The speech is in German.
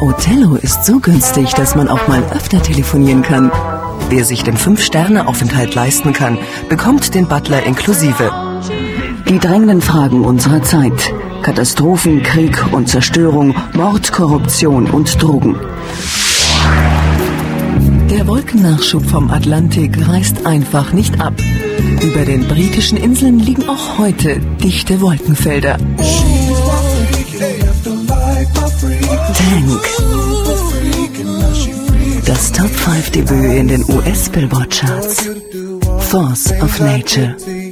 Othello ist so günstig, dass man auch mal öfter telefonieren kann. Wer sich den 5-Sterne-Aufenthalt leisten kann, bekommt den Butler inklusive. Die drängenden Fragen unserer Zeit. Katastrophen, Krieg und Zerstörung, Mord, Korruption und Drogen. Der Wolkennachschub vom Atlantik reißt einfach nicht ab. Über den britischen Inseln liegen auch heute dichte Wolkenfelder. Tank. Das Top 5 Debüt in den US-Billboard-Charts. Force of Nature.